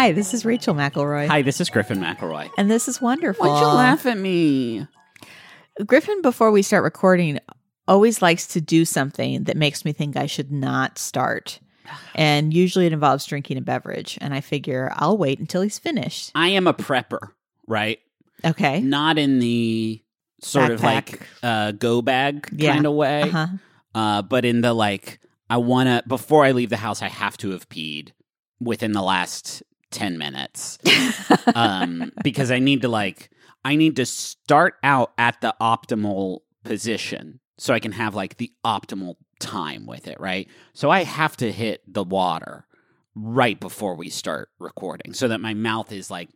Hi, this is Rachel McElroy. Hi, this is Griffin McElroy. And this is wonderful. Why'd you laugh at me? Griffin, before we start recording, always likes to do something that makes me think I should not start. And usually it involves drinking a beverage. And I figure I'll wait until he's finished. I am a prepper, right? Okay. Not in the sort of like go bag kind of way. Uh-huh. But in the like, I want to, before I leave the house, I have to have peed within the last 10 minutes. Because I need to start out at the optimal position so I can have like the optimal time with it, right? So I have to hit the water right before we start recording so that my mouth is like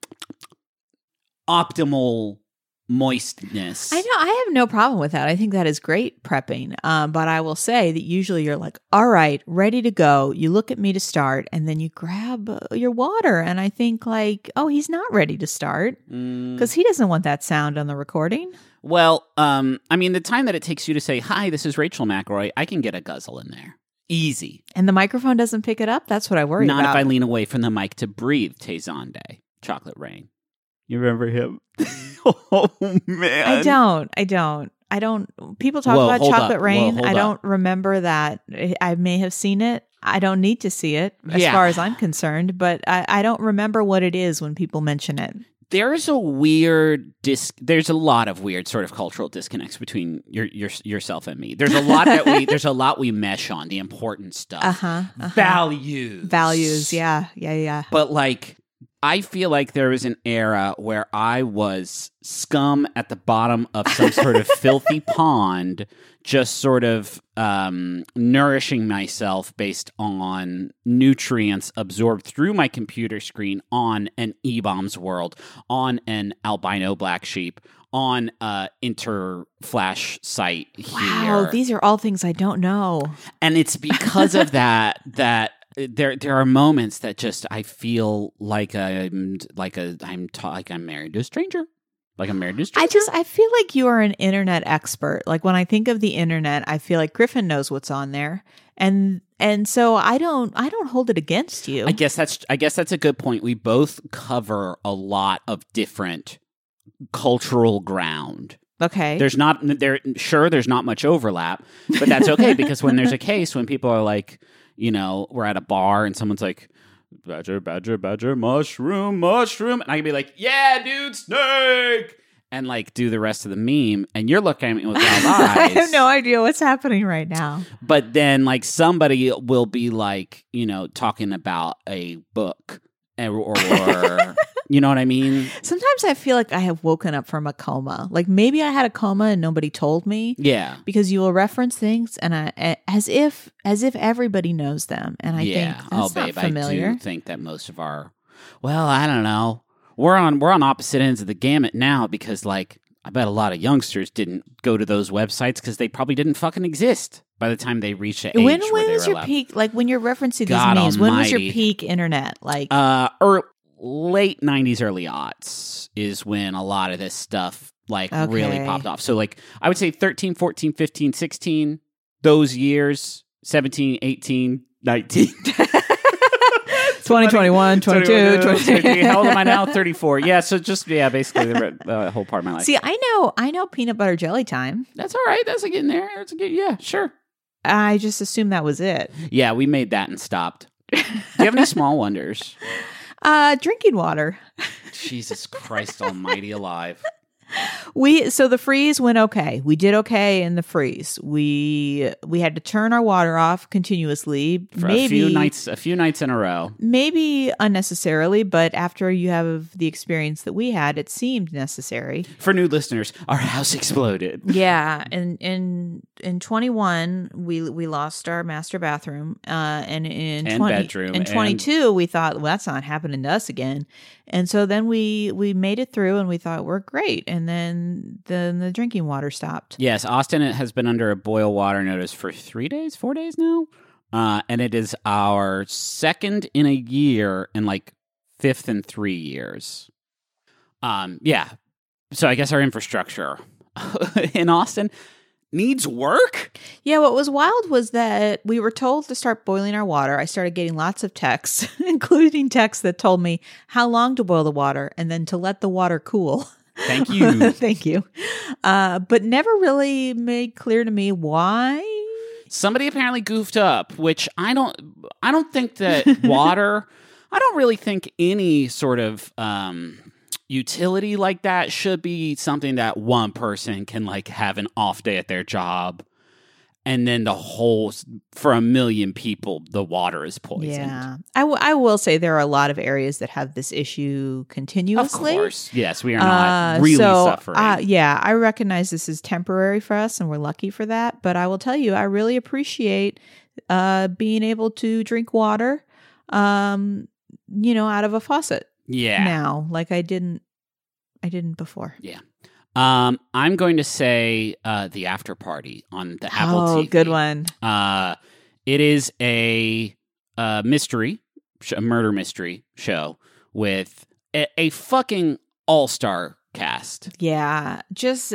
optimal moistness. I know. I have no problem with that. I think that is great prepping. But I will say that usually you're like, all right, ready to go. You look at me to start and then you grab your water. And I think like, oh, he's not ready to start because he doesn't want that sound on the recording. Well, I mean, the time that it takes you to say, hi, this is Rachel McElroy, I can get a guzzle in there. Easy. And the microphone doesn't pick it up? That's what I worry about. Not if I lean away from the mic to breathe. Tezonde, Chocolate Rain. You remember him? Oh, man. I don't. People talk about Chocolate Rain. I don't remember that. I may have seen it. I don't need to see it as far as I'm concerned, but I don't remember what it is when people mention it. There's a lot of weird sort of cultural disconnects between yourself and me. There's a lot we mesh on, the important stuff. Values. Yeah. But like, I feel like there was an era where I was scum at the bottom of some sort of filthy pond, just sort of nourishing myself based on nutrients absorbed through my computer screen on an E-Bombs world, on an albino black sheep, on Interflash site here. Wow, these are all things I don't know. And it's because of that there are moments that just I feel like I'm married to a stranger. Like I'm married to a stranger. I feel like you are an internet expert. Like when I think of the internet, I feel like Griffin knows what's on there. And so I don't hold it against you. I guess that's a good point. We both cover a lot of different cultural ground. Okay. There's not much overlap, but that's okay because when there's a case when people are like, you know, we're at a bar and someone's like, badger, badger, badger, mushroom, mushroom. And I can be like, yeah, dude, snake. And like do the rest of the meme. And you're looking at me with wild eyes. I have no idea what's happening right now. But then like somebody will be like, you know, talking about a book or you know what I mean? Sometimes I feel like I have woken up from a coma. Like maybe I had a coma and nobody told me. Yeah. Because you will reference things and as if everybody knows them. And I think that's not familiar. I do think that most of our, well, I don't know. We're on opposite ends of the gamut now because like I bet a lot of youngsters didn't go to those websites because they probably didn't fucking exist by the time they reached the age when where they was were your allowed. Peak? Like when you're referencing God these memes, when was your almighty. peak internet? Like late 90s, early aughts is when a lot of this stuff like really popped off. So like I would say 13, 14, 15, 16, those years, 17, 18, 19. 2021, 22, 23. How old am I now? 34. Yeah, so just, basically the whole part of my life. See, I know peanut butter jelly time. That's all right. That's getting there. Yeah, sure. I just assumed that was it. Yeah, we made that and stopped. Do you have any small wonders? Drinking water. Jesus Christ almighty alive. So the freeze went okay. We did okay in the freeze. We had to turn our water off continuously for a few nights in a row. Maybe unnecessarily, but after you have the experience that we had, it seemed necessary. For new listeners, our house exploded. Yeah, and in 21 we lost our master bathroom, and in 20 bedroom. In 22 we thought, well, that's not happening to us again. And so then we made it through and we thought we're great. And then the drinking water stopped. Yes, Austin has been under a boil water notice for 4 days now. And it is our second in a year and like fifth in 3 years. Yeah. So I guess our infrastructure in Austin, needs work? Yeah, what was wild was that we were told to start boiling our water. I started getting lots of texts, including texts that told me how long to boil the water and then to let the water cool. Thank you. Thank you. But never really made clear to me why. Somebody apparently goofed up, which I don't think that water, I don't really think any sort of utility like that should be something that one person can like have an off day at their job. And then for a million people, the water is poisoned. Yeah. I will say there are a lot of areas that have this issue continuously. Of course. Yes, we are not really suffering. Yeah, I recognize this is temporary for us and we're lucky for that. But I will tell you, I really appreciate being able to drink water, out of a faucet. Yeah. Now, like I didn't before. Yeah. I'm going to say The After Party on the Apple TV. Oh, good one. It is a mystery, a murder mystery show with a fucking all-star cast. Yeah, just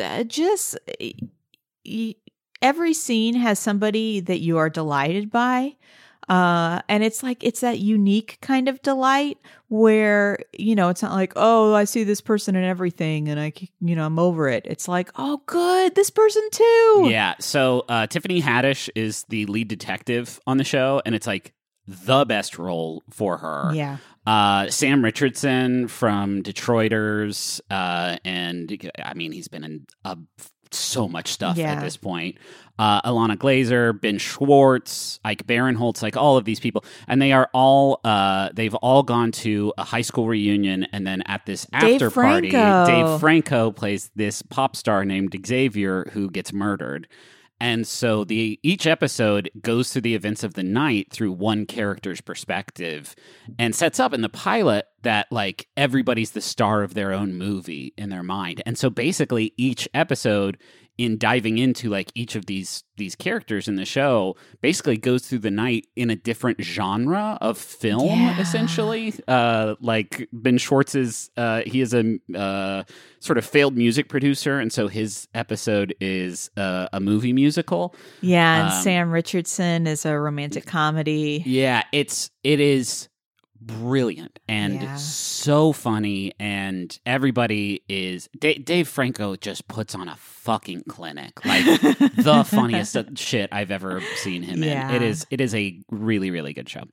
every scene has somebody that you are delighted by. And it's that unique kind of delight where, it's not like, oh, I see this person in everything and I'm over it. It's like, oh, good, this person too. Yeah. So Tiffany Haddish is the lead detective on the show, and it's like the best role for her. Yeah. Sam Richardson from Detroiters, and I mean, he's been in so much stuff at this point. Alana Glazer, Ben Schwartz, Ike Barinholtz, like all of these people. And they are all, they've all gone to a high school reunion. And then at this after party, Dave Franco plays this pop star named Xavier who gets murdered. And so each episode goes through the events of the night through one character's perspective and sets up in the pilot that like everybody's the star of their own movie in their mind. And so basically each episode, in diving into like each of these characters in the show, basically goes through the night in a different genre of film, essentially. Like Ben Schwartz's, he is a sort of failed music producer, and so his episode is a movie musical. Yeah, and Sam Richardson is a romantic comedy. Yeah, it is brilliant and so funny, and everybody is Dave Franco just puts on a fucking clinic, like the funniest shit I've ever seen him in. It is a really, really good show.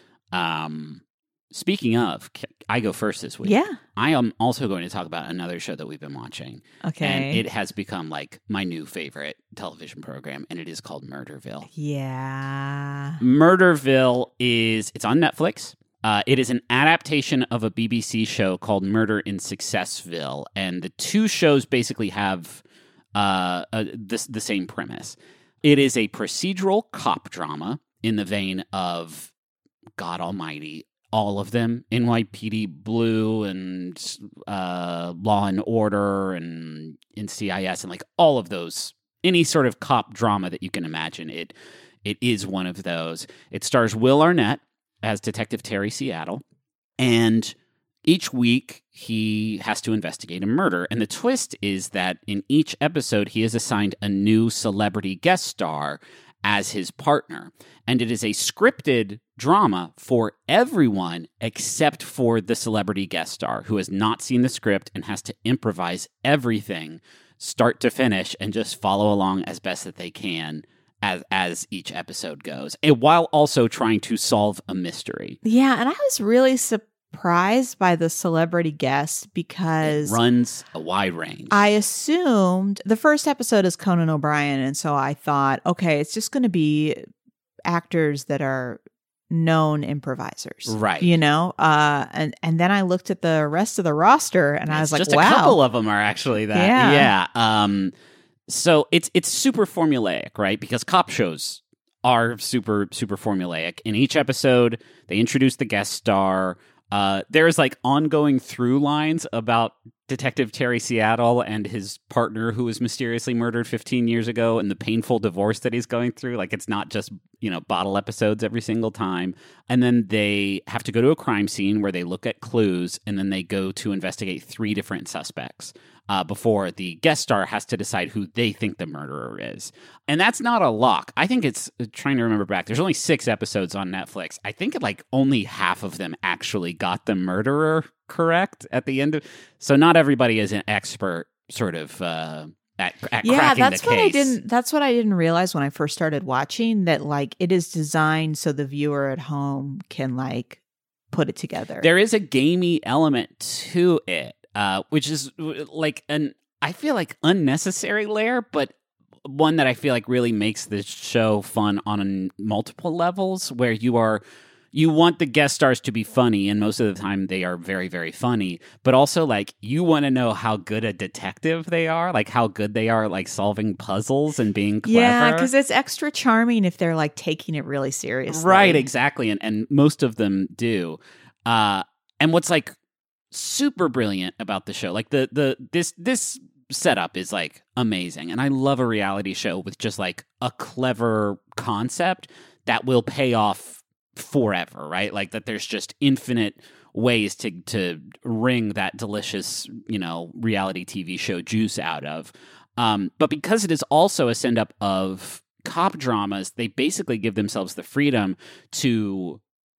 Speaking of, I go first this week. Yeah, I am also going to talk about another show that we've been watching. Okay, and it has become like my new favorite television program, and it is called Murderville. Yeah, Murderville it's on Netflix. It is an adaptation of a BBC show called Murder in Successville, and the two shows basically have the same premise. It is a procedural cop drama in the vein of, God Almighty, all of them, NYPD Blue and Law and Order and NCIS and like all of those, any sort of cop drama that you can imagine. It is one of those. It stars Will Arnett as Detective Terry Seattle, and each week he has to investigate a murder. And the twist is that in each episode he is assigned a new celebrity guest star as his partner. And it is a scripted drama for everyone except for the celebrity guest star, who has not seen the script and has to improvise everything start to finish and just follow along as best that they can as each episode goes, and while also trying to solve a mystery. Yeah, and I was really surprised by the celebrity guest because it runs a wide range. I assumed the first episode is Conan O'Brien, and so I thought, okay, it's just going to be actors that are known improvisers, right? And then I looked at the rest of the roster, and I was like, just wow, a couple of them are actually that. Yeah. So it's super formulaic, right? Because cop shows are super, super formulaic. In each episode, they introduce the guest star. There's like ongoing through lines about Detective Terry Seattle and his partner who was mysteriously murdered 15 years ago and the painful divorce that he's going through. Like, it's not just, bottle episodes every single time. And then they have to go to a crime scene where they look at clues, and then they go to investigate 3 different suspects. before the guest star has to decide who they think the murderer is. And that's not a lock. I think it's, trying to remember back, there's only 6 episodes on Netflix. I think like only half of them actually got the murderer correct at the end of, so not everybody is an expert sort of at cracking that's the what case. That's what I didn't realize when I first started watching, that like it is designed so the viewer at home can like put it together. There is a gamey element to it, which is like I feel like unnecessary layer, but one that I feel like really makes this show fun on multiple levels, where you want the guest stars to be funny, and most of the time they are very, very funny, but also like you want to know how good a detective they are, like how good they are like solving puzzles and being clever. Yeah, because it's extra charming if they're like taking it really seriously. Right, exactly. And most of them do. And what's like super brilliant about the show, like this setup is like amazing. And I love a reality show with just like a clever concept that will pay off forever, right? Like that there's just infinite ways to wring that delicious, reality TV show juice out of. But because it is also a send up of cop dramas, they basically give themselves the freedom to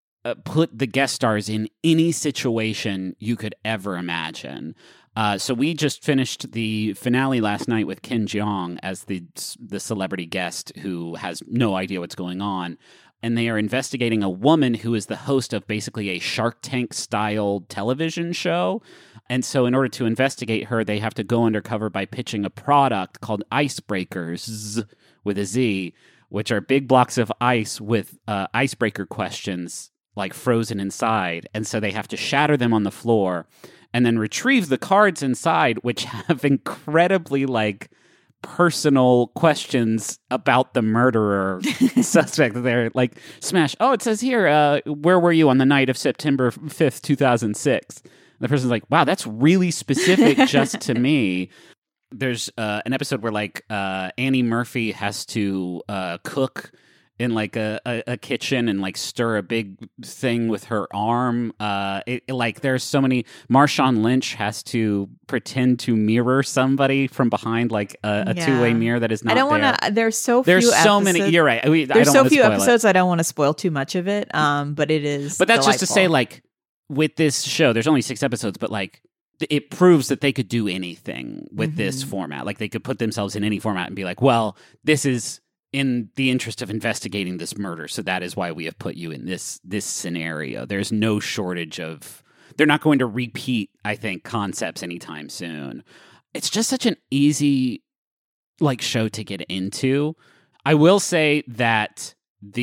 put the guest stars in any situation you could ever imagine. So we just finished the finale last night with Ken Jeong as the celebrity guest who has no idea what's going on. And they are investigating a woman who is the host of basically a Shark Tank-style television show. And so in order to investigate her, they have to go undercover by pitching a product called Icebreakers, with a Z, which are big blocks of ice with icebreaker questions, like frozen inside. And so they have to shatter them on the floor and then retrieve the cards inside, which have incredibly, like, personal questions about the murderer suspect. They're like, smash, oh, it says here, where were you on the night of September 5th, 2006? And the person's like, wow, that's really specific just to me. There's an episode where like Annie Murphy has to cook in like a kitchen and like stir a big thing with her arm. Like there's so many. Marshawn Lynch has to pretend to mirror somebody from behind like a two-way mirror that is not. I don't want to. There's so many. You're right. There's so few episodes. I don't want to spoil too much of it. But it is. But that's delightful. just to say, like with this show, there's only 6 episodes, but like it proves that they could do anything with this format. Like they could put themselves in any format and be like, well, this is in the interest of investigating this murder, so that is why we have put you in this scenario. There's no shortage of. They're not going to repeat, I think, concepts anytime soon. It's just such an easy like show to get into. I will say that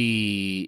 the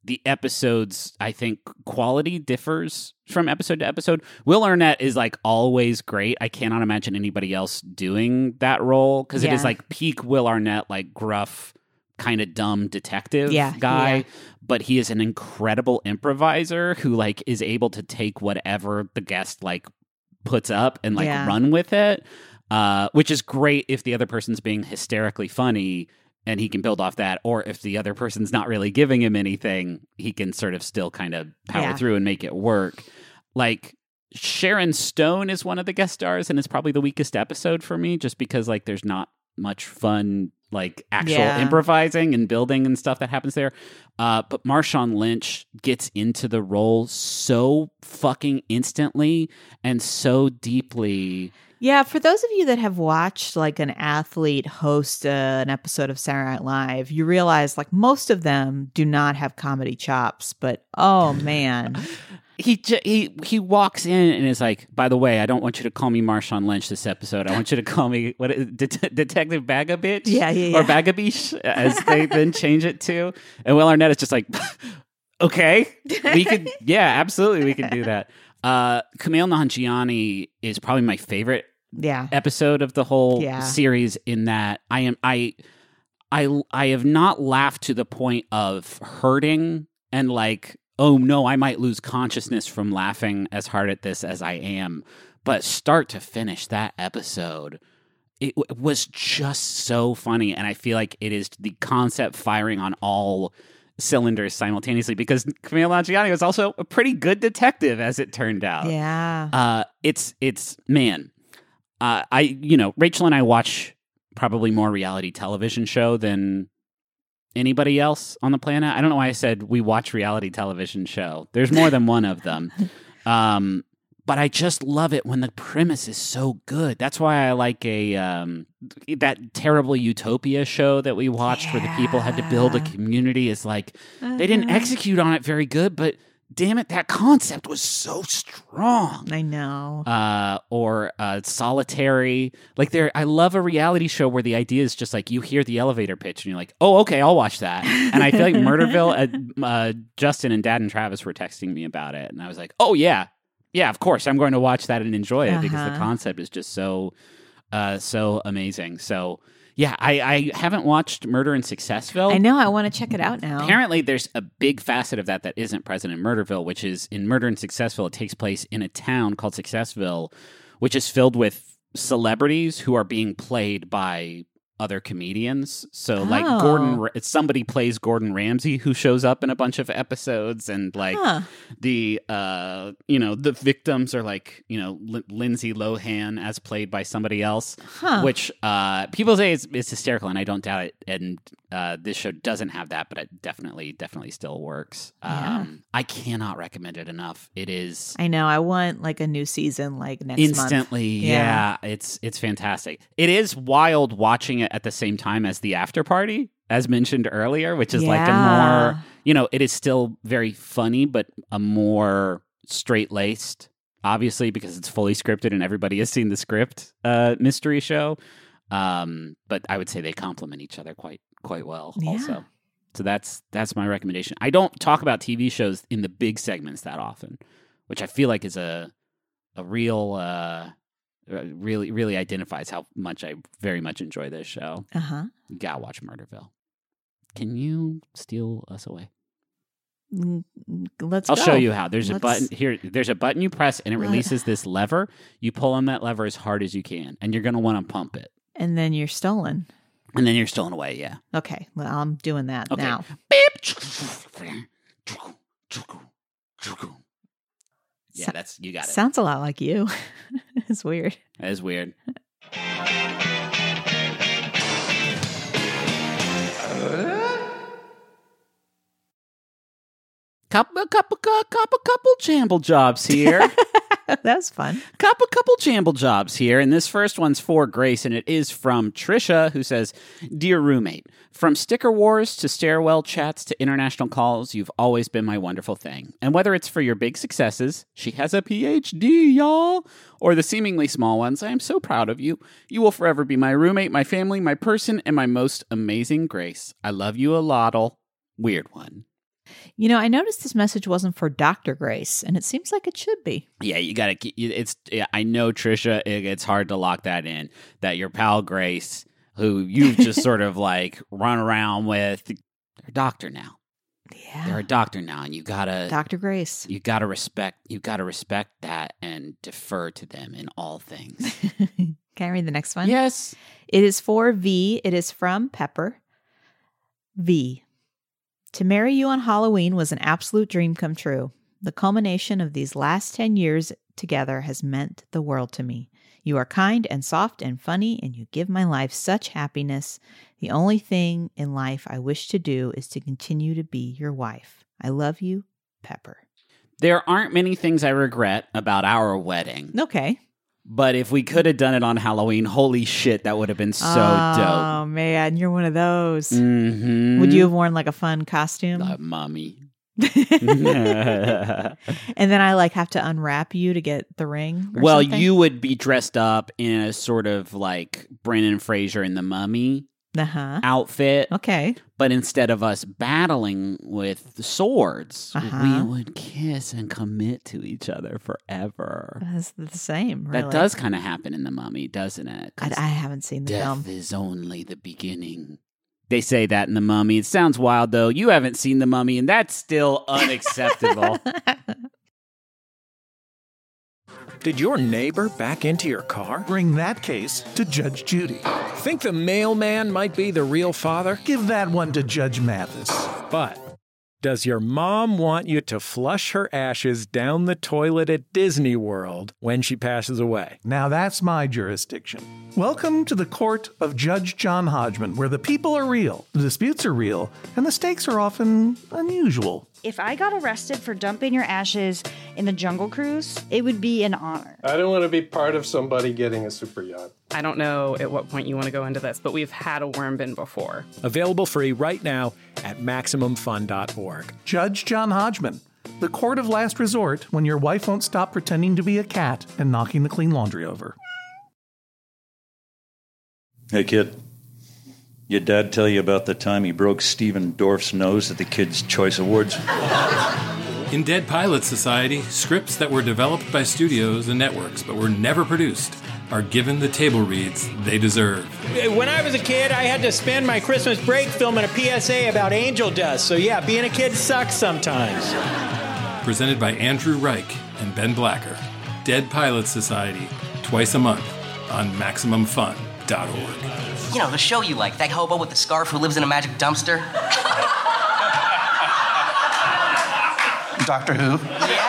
episodes, I think, quality differs from episode to episode. Will Arnett is like always great. I cannot imagine anybody else doing that role because it is like peak Will Arnett, like gruff, kind of dumb detective guy. But he is an incredible improviser who like is able to take whatever the guest like puts up and like run with it, which is great if the other person's being hysterically funny and he can build off that, or if the other person's not really giving him anything, he can sort of still kind of power through and make it work. Like Sharon Stone is one of the guest stars, and it's probably the weakest episode for me, just because like there's not much fun like actual improvising and building and stuff that happens there. But Marshawn Lynch gets into the role so fucking instantly and so deeply. Yeah, for those of you that have watched like an athlete host an episode of Saturday Night Live, you realize like most of them do not have comedy chops, but oh man. He walks in and is like, by the way, I don't want you to call me Marshawn Lynch this episode. I want you to call me Detective Bagabitch? Yeah. Or Bagabish, as they then change it to. And Will Arnett is just like, okay, we could, absolutely, we can do that. Kumail Nanjiani is probably my favorite episode of the whole series, in that I have not laughed to the point of hurting and like, oh no, I might lose consciousness from laughing as hard at this as I am. But start to finish, that episode, it was just so funny. And I feel like it is the concept firing on all cylinders simultaneously, because Kumail Nanjiani was also a pretty good detective, as it turned out. Yeah. It's man, Rachel and I watch probably more reality television show than anybody else on the planet. I don't know why I said we watch reality television show. There's more than one of them. But I just love it when the premise is so good. That's why I like that terrible Utopia show that we watched where the people had to build a community. Is like they didn't execute on it very good, but damn it, that concept was so strong. I know. Or Solitary. Like I love a reality show where the idea is just like you hear the elevator pitch and you're like, oh, okay, I'll watch that. And I feel like Murderville, Justin and Dad and Travis were texting me about it. And I was like, oh, yeah. Yeah, of course. I'm going to watch that and enjoy it because the concept is just so amazing. So, yeah, I haven't watched Murder in Successville. I know. I want to check it out now. Apparently, there's a big facet of that isn't present in Murderville, which is in Murder in Successville, it takes place in a town called Successville, which is filled with celebrities who are being played by other comedians. So like somebody plays Gordon Ramsay who shows up in a bunch of episodes, and like the victims are like, Lindsay Lohan as played by somebody else, which people say it's hysterical, and I don't doubt it. And this show doesn't have that, but it definitely still works. I cannot recommend it enough. It is. I know. I want like a new season like next month. Instantly. Yeah. It's fantastic. It is wild watching it at the same time as the After Party, as mentioned earlier, which is like a more, it is still very funny, but a more straight-laced, obviously, because it's fully scripted and everybody has seen the script mystery show. But I would say they complement each other quite well also. So that's my recommendation. I don't talk about TV shows in the big segments that often, which I feel like is a real really identifies how much I very much enjoy this show. You gotta watch Murderville. Can you steal us away? I'll show you how. There's a button here. There's a button you press and it releases this lever. You pull on that lever as hard as you can, and you're gonna want to pump it. And then you're stolen. And then you're stolen away. Yeah. Okay. Well, I'm doing that now. Yeah, you got it. Sounds a lot like you. It's weird. That is weird. Couple jamble jobs here. That was fun. Couple jamble jobs here, and this first one's for Grace, and it is from Trisha, who says, "Dear roommate, from sticker wars to stairwell chats to international calls, you've always been my wonderful thing. And whether it's for your big successes, she has a PhD, y'all, or the seemingly small ones, I am so proud of you. You will forever be my roommate, my family, my person, and my most amazing Grace. I love you a lot'll." Weird one. I noticed this message wasn't for Dr. Grace, and it seems like it should be. Yeah, you got to. I know, Trisha, it's hard to lock that in. That your pal Grace, who you've just sort of like run around with, they're a doctor now. Yeah, they're a doctor now, and you gotta Dr. Grace. You gotta respect that and defer to them in all things. Can I read the next one? Yes. It is for V. It is from Pepper. V. To marry you on Halloween was an absolute dream come true. The culmination of these last 10 years together has meant the world to me. You are kind and soft and funny, and you give my life such happiness. The only thing in life I wish to do is to continue to be your wife. I love you, Pepper. There aren't many things I regret about our wedding. Okay. But if we could have done it on Halloween, holy shit, that would have been so dope. Oh, man, you're one of those. Mm-hmm. Would you have worn like a fun costume? Mommy. And then I have to unwrap you to get the ring? Well, something? You would be dressed up in a sort of like Brendan Fraser in The Mummy outfit. Okay. But instead of us battling with swords, we would kiss and commit to each other forever. That's the same, really. That does kind of happen in The Mummy, doesn't it? I haven't seen the film. Death is only the beginning. They say that in The Mummy. It sounds wild, though. You haven't seen The Mummy, and that's still unacceptable. Did your neighbor back into your car? Bring that case to Judge Judy. Think the mailman might be the real father? Give that one to Judge Mathis. But Does your mom want you to flush her ashes down the toilet at Disney World when she passes away? Now that's my jurisdiction. Welcome to the court of Judge John Hodgman, where the people are real, the disputes are real, and the stakes are often unusual. If I got arrested for dumping your ashes in the Jungle Cruise, it would be an honor. I don't want to be part of somebody getting a super yacht. I don't know at what point you want to go into this, but we've had a worm bin before. Available free right now at MaximumFun.org. Judge John Hodgman, the court of last resort when your wife won't stop pretending to be a cat and knocking the clean laundry over. Hey, kid. Your dad tell you about the time he broke Stephen Dorff's nose at the Kids' Choice Awards? In Dead Pilot Society, scripts that were developed by studios and networks but were never produced are given the table reads they deserve. When I was a kid, I had to spend my Christmas break filming a PSA about angel dust. So yeah, being a kid sucks sometimes. Presented by Andrew Reich and Ben Blacker. Dead Pilot Society, twice a month on MaximumFun.org. You know, the show you like, that hobo with the scarf who lives in a magic dumpster. Doctor Who? Yeah!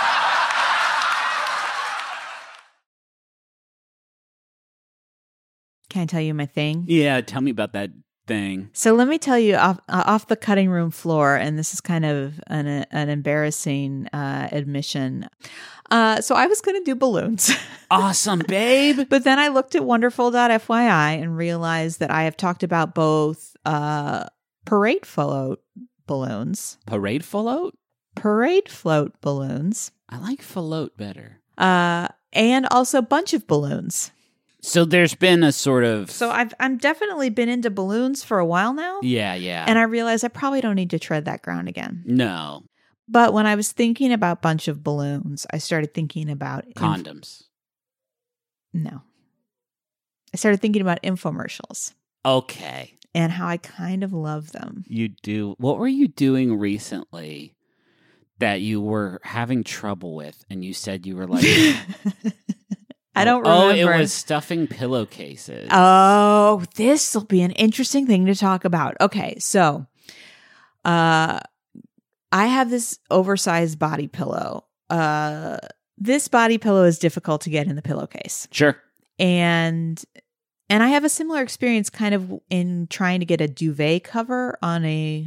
Can I tell you my thing? Yeah, tell me about that thing. So let me tell you off the cutting room floor, and this is kind of an embarrassing admission. So I was going to do balloons. Awesome, babe. But then I looked at wonderful.fyi and realized that I have talked about both parade float balloons. Parade float? Parade float balloons. I like float better. And also bunch of balloons. So there's been a sort of... So I'm definitely been into balloons for a while now. Yeah. And I realized I probably don't need to tread that ground again. No. But when I was thinking about bunch of balloons, I started thinking about... Condoms. No. I started thinking about infomercials. Okay. And how I kind of love them. You do. What were you doing recently that you were having trouble with and you said you were like... I don't remember. Oh, it was stuffing pillowcases. Oh, this will be an interesting thing to talk about. Okay, so I have this oversized body pillow. This body pillow is difficult to get in the pillowcase. Sure. And I have a similar experience kind of in trying to get a duvet cover on a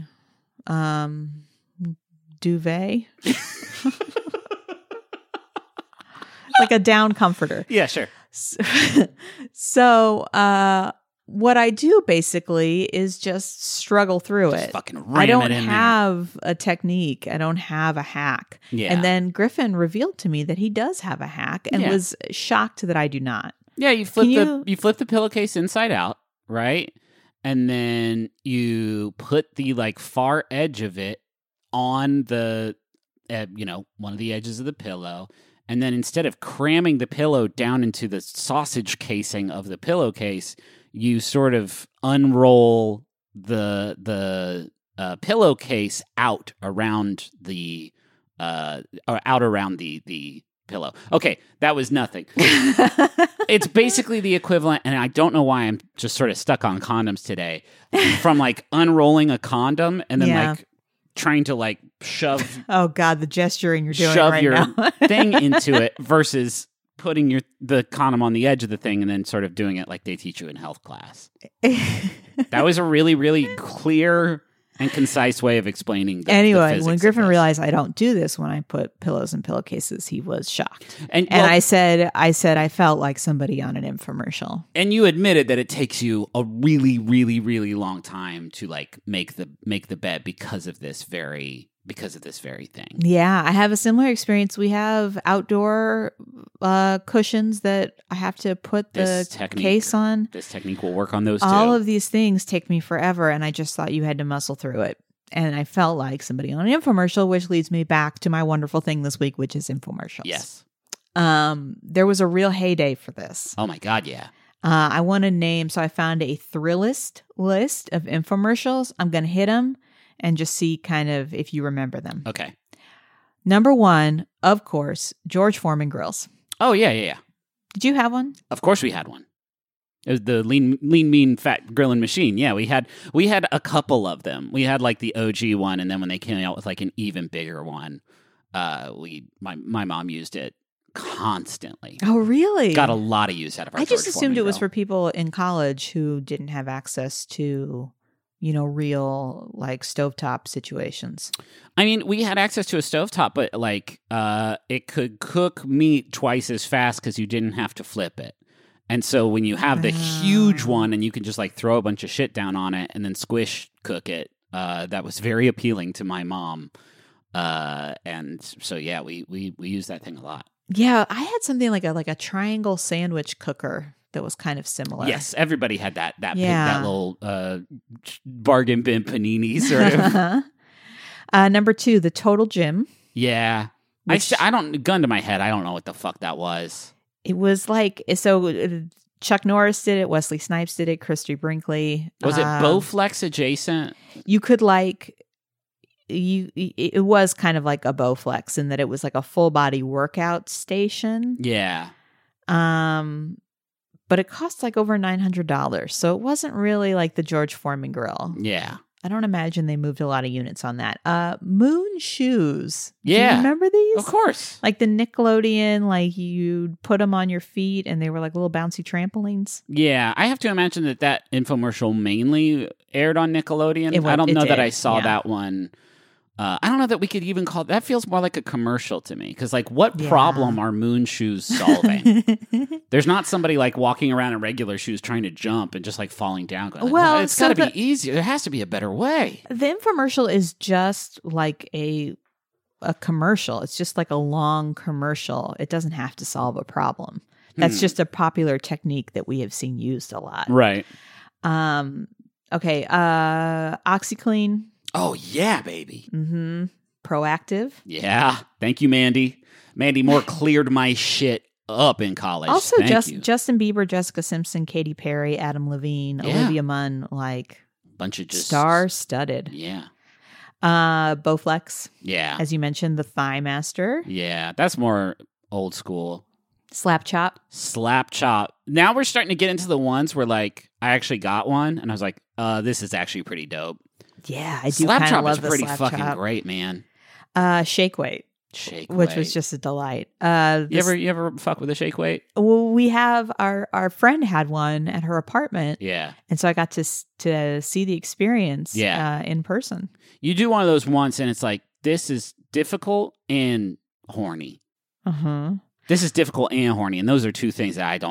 duvet. Like a down comforter. Yeah, sure. So what I do basically is just struggle through it. Fucking ram I don't it in have a technique. I don't have a hack. Yeah. And then Griffin revealed to me that he does have a hack and was shocked that I do not. Yeah, you flip the pillowcase inside out, right? And then you put the like far edge of it on the one of the edges of the pillow. And then instead of cramming the pillow down into the sausage casing of the pillowcase, you sort of unroll the pillowcase out around the pillow. Okay, that was nothing. It's basically the equivalent, and I don't know why I'm just sort of stuck on condoms today, from like unrolling a condom and then like trying to like shove oh god, the gesturing you're doing shove right your now. thing into it versus putting the condom on the edge of the thing and then sort of doing it like they teach you in health class. That was a really, really clear and concise way of explaining the anyway, physics when of Griffin this. realized I don't do this when I put pillows in pillowcases, he was shocked. And I said I felt like somebody on an infomercial. And you admitted that it takes you a really, really, really long time to like make the bed because of this very thing. Yeah, I have a similar experience. We have outdoor cushions that I have to put the case on. This technique will work on those too. All of these things take me forever, and I just thought you had to muscle through it. And I felt like somebody on an infomercial, which leads me back to my wonderful thing this week, which is infomercials. Yes. There was a real heyday for this. Oh my God, yeah. I want to name, so I found a Thrillist list of infomercials. I'm going to hit them and just see kind of if you remember them. Okay. Number 1, of course, George Foreman Grills. Oh, yeah. Did you have one? Of course we had one. It was the lean, mean, fat grilling machine. Yeah, we had a couple of them. We had like the OG one, and then when they came out with like an even bigger one, my mom used it constantly. Oh, really? Got a lot of use out of our I just George assumed Foreman it was grill. for people in college who didn't have access to, real like stovetop situations. I mean, we had access to a stovetop, but like it could cook meat twice as fast because you didn't have to flip it. And so when you have the huge one and you can just like throw a bunch of shit down on it and then squish cook it, that was very appealing to my mom. And so yeah, we use that thing a lot. Yeah, I had something like a triangle sandwich cooker that was kind of similar. Yes, everybody had that Yeah. that little bargain bin panini sort of. Number 2, the Total Gym. Yeah. I don't, gun to my head, I don't know what the fuck that was. It was like, so Chuck Norris did it, Wesley Snipes did it, Christy Brinkley. Was it Bowflex adjacent? You could it was kind of like a Bowflex in that it was like a full body workout station. Yeah. But it cost like over $900. So it wasn't really like the George Foreman grill. Yeah. I don't imagine they moved a lot of units on that. Moon shoes. Yeah. Do you remember these? Of course. Like the Nickelodeon, like you'd put them on your feet and they were like little bouncy trampolines. Yeah, I have to imagine that infomercial mainly aired on Nickelodeon. I don't it know that did, I saw yeah. that one. I don't know that we could even call that. Feels more like a commercial to me because, like, what problem are moon shoes solving? There's not somebody like walking around in regular shoes trying to jump and just like falling down. Going, Well, it's so got to be easier. There has to be a better way. The infomercial is just like a commercial. It's just like a long commercial. It doesn't have to solve a problem. That's just a popular technique that we have seen used a lot. Right. Okay. OxyClean. Oh yeah, baby. Mm-hmm. Proactive. Yeah. Thank you, Mandy. Mandy Moore cleared my shit up in college. Also, Thank you. Justin Bieber, Jessica Simpson, Katy Perry, Adam Levine, Olivia Munn, like bunch of just star-studded. Yeah. Bowflex. Yeah. As you mentioned, the Thigh Master. Yeah, that's more old school. Slap Chop. Slap Chop. Now we're starting to get into the ones where like I actually got one and I was like, this is actually pretty dope. Yeah, I do Slap kind Chop of love is the pretty Slap fucking Chop. great, man. Shake Weight. Shake which Weight. was just a delight. You ever fuck with a Shake Weight? Well, we have our friend had one at her apartment. Yeah. And so I got to see the experience in person. You do one of those once and it's like, this is difficult and horny. Uh-huh. This is difficult and horny. And those are two things that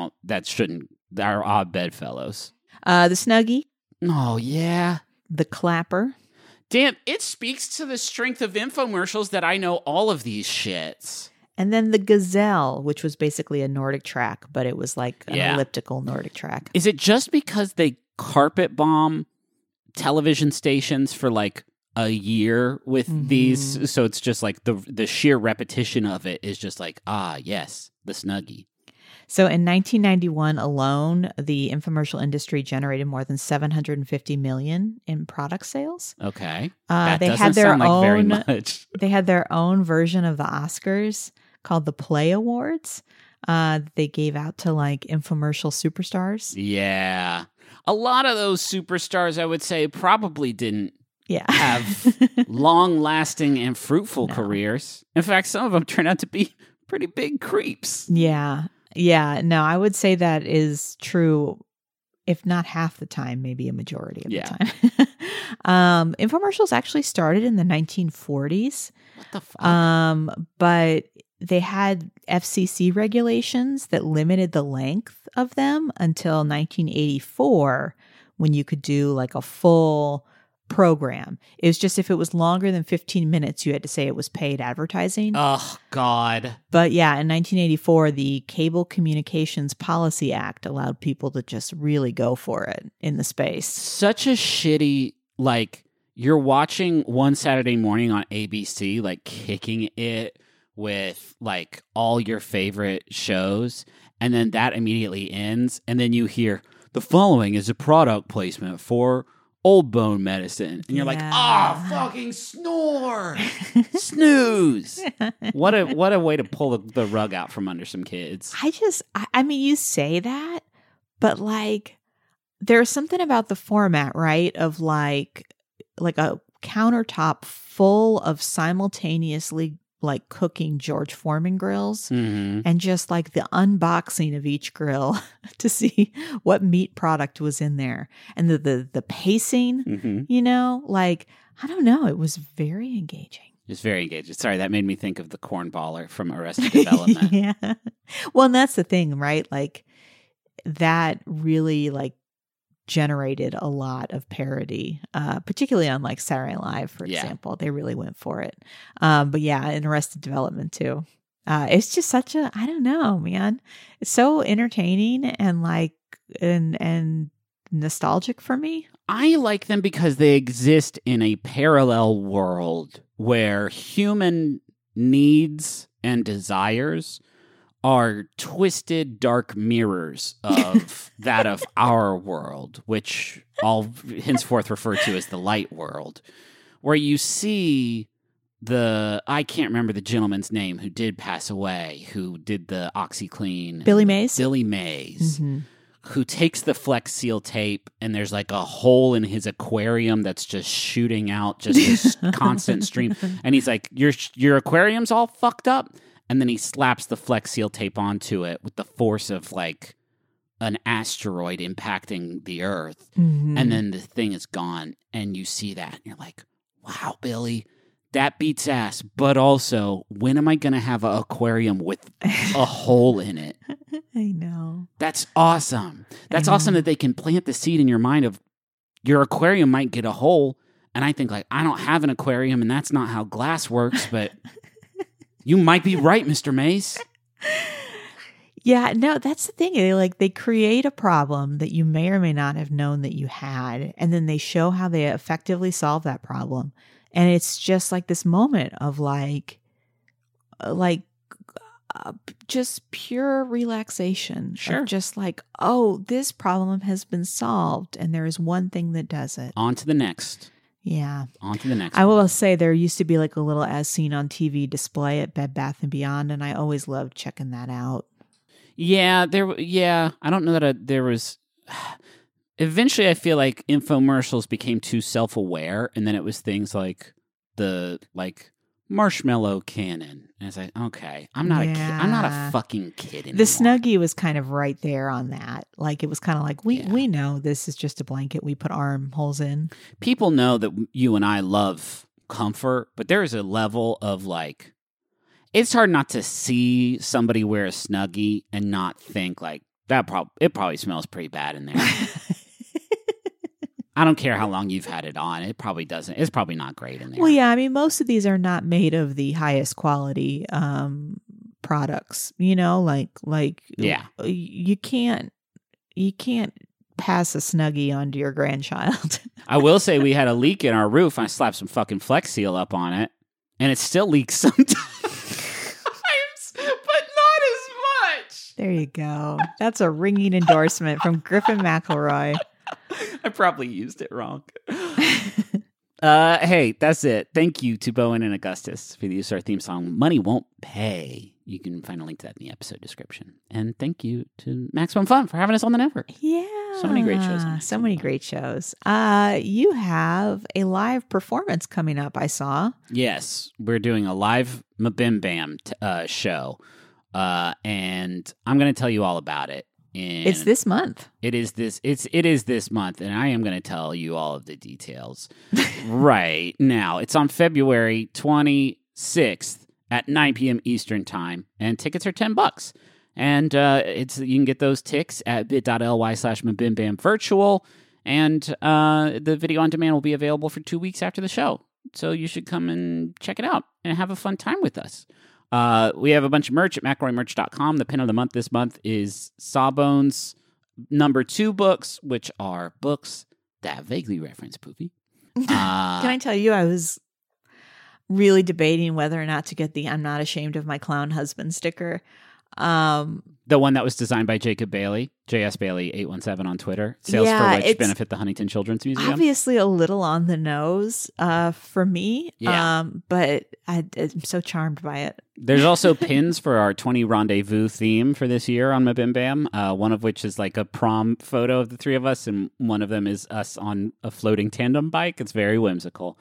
are odd bedfellows. The Snuggie. Oh, yeah. The Clapper. Damn, it speaks to the strength of infomercials that I know all of these shits. And then the Gazelle, which was basically a Nordic track, but it was like an elliptical Nordic track. Is it just because they carpet bomb television stations for like a year with these? So it's just like the sheer repetition of it is just like, yes, the Snuggie. So in 1991 alone, the infomercial industry generated more than $750 million in product sales. Okay. They had their own very much. They had their own version of the Oscars called the Play Awards. They gave out to like infomercial superstars. Yeah. A lot of those superstars, I would say, probably didn't have long-lasting and fruitful careers. In fact, some of them turned out to be pretty big creeps. Yeah. Yeah, no, I would say that is true, if not half the time, maybe a majority of the time. Infomercials actually started in the 1940s. What the fuck? But they had FCC regulations that limited the length of them until 1984, when you could do like a full program. It was just if it was longer than 15 minutes, you had to say it was paid advertising. Oh, God. But yeah, in 1984, the Cable Communications Policy Act allowed people to just really go for it in the space. Such a shitty, like, you're watching one Saturday morning on ABC, like, kicking it with, like, all your favorite shows, and then that immediately ends, and then you hear, the following is a product placement for Old Bone Medicine. And you're like, fucking snore. Snooze. What a way to pull the rug out from under some kids. I mean, you say that, But like, there's something about the format, right? Of like a countertop full of simultaneously like cooking George Foreman grills and just like the unboxing of each grill to see what meat product was in there and the pacing, you know, like, I don't know. It was very engaging. It's very engaging. Sorry, that made me think of the cornballer from Arrested Development. Yeah. Well, and that's the thing, right? Like that really like generated a lot of parody, particularly on like Saturday Night Live, for example. They really went for it. But yeah, in Arrested Development too. It's just such a, I don't know, man. It's so entertaining and like, and nostalgic for me. I like them because they exist in a parallel world where human needs and desires are twisted dark mirrors of that of our world, which I'll henceforth refer to as the light world, where you see I can't remember the gentleman's name who did pass away, who did the OxyClean. Billy Mays? Billy Mays. Who takes the Flex Seal tape and there's like a hole in his aquarium that's just shooting out just a constant stream. And he's like, your aquarium's all fucked up. And then he slaps the Flex Seal tape onto it with the force of like an asteroid impacting the Earth. And then the thing is gone. And you see that and you're like, wow, Billy, that beats ass. But also, when am I going to have an aquarium with a hole in it? I know. That's awesome. That's awesome that they can plant the seed in your mind of your aquarium might get a hole. And I think like, I don't have an aquarium and that's not how glass works, but you might be right, Mr. Mays. Yeah, no, that's the thing. They create a problem that you may or may not have known that you had, and then they show how they effectively solve that problem. And it's just like this moment of just pure relaxation. Sure. Of just like, oh, this problem has been solved, and there is one thing that does it. On to the next. Yeah. On to the next. I will say there used to be like a little as seen on TV display at Bed Bath & Beyond, and I always loved checking that out. Yeah, I don't know that there was... Eventually, I feel like infomercials became too self-aware, and then it was things like the marshmallow cannon. And it's like, okay, I'm not a fucking kid anymore. The Snuggie was kind of right there on that. Like, it was kind of like, we know this is just a blanket we put armholes in. People know that you and I love comfort, but there is a level of like, it's hard not to see somebody wear a Snuggie and not think like, it probably smells pretty bad in there. I don't care how long you've had it on. It probably doesn't. It's probably not great in there. Well, yeah. I mean, most of these are not made of the highest quality products. You know, like yeah. You can't pass a Snuggie onto your grandchild. I will say we had a leak in our roof. I slapped some fucking Flex Seal up on it, and it still leaks sometimes. But not as much. There you go. That's a ringing endorsement from Griffin McElroy. I probably used it wrong. Hey, that's it. Thank you to Bowen and Augustus for the use of our theme song, Money Won't Pay. You can find a link to that in the episode description. And thank you to Maximum Fun for having us on the network. Yeah. So many great shows. So many great shows. You have a live performance coming up, I saw. Yes. We're doing a live Mabim Bam show. And I'm going to tell you all about it. It's this month. It is this month, and I am going to tell you all of the details right now. It's on February 26th at 9 p.m. Eastern Time, and tickets are $10. And you can get those ticks at bit.ly/MabimBamVirtual, and the video on demand will be available for 2 weeks after the show. So you should come and check it out and have a fun time with us. We have a bunch of merch at McElroyMerch.com. The pin of the month this month is Sawbones #2 books, which are books that vaguely reference Poofy. Can I tell you, I was really debating whether or not to get the I'm Not Ashamed of My Clown Husband sticker. The one that was designed by Jacob Bailey, JS Bailey 817 on Twitter. Sales for which benefit the Huntington Children's Museum. Obviously a little on the nose for me, Yeah. but I'm so charmed by it. There's also pins for our 20 Rendezvous theme for this year on Mabim Bam, one of which is like a prom photo of the three of us, and one of them is us on a floating tandem bike. It's very whimsical.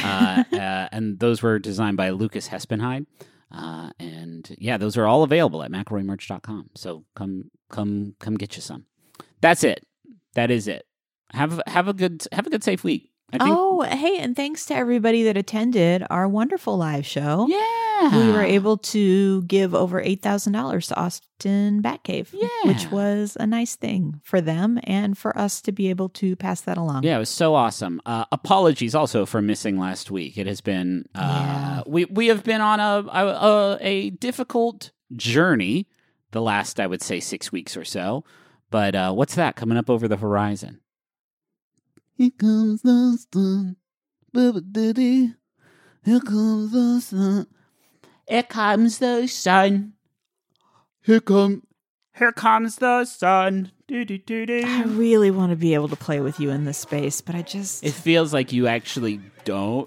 And those were designed by Lucas Hespenheide. And yeah, those are all available at McElroymerch.com. So come get you some. That's it. That is it. Have a good safe week. Hey, and thanks to everybody that attended our wonderful live show. Yeah. We were able to give over $8,000 to Austin Batcave, which was a nice thing for them and for us to be able to pass that along. Yeah, it was so awesome. Apologies also for missing last week. It has been we have been on a difficult journey the last, I would say, 6 weeks or so. But what's that coming up over the horizon? Here comes the sun, ba-ba-diddy. Here comes the sun. Here comes the sun. Here comes the sun. Do-do-do-do. I really want to be able to play with you in this space, but I just... It feels like you actually don't.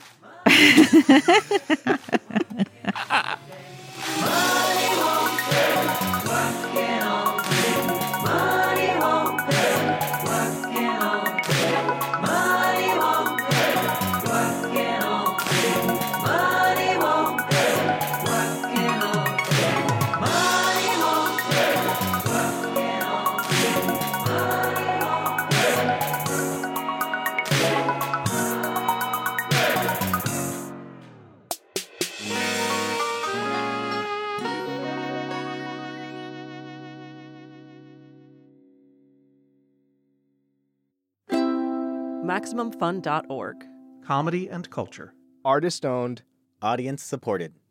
MaximumFun.org. Comedy and culture. Artist owned. Audience supported.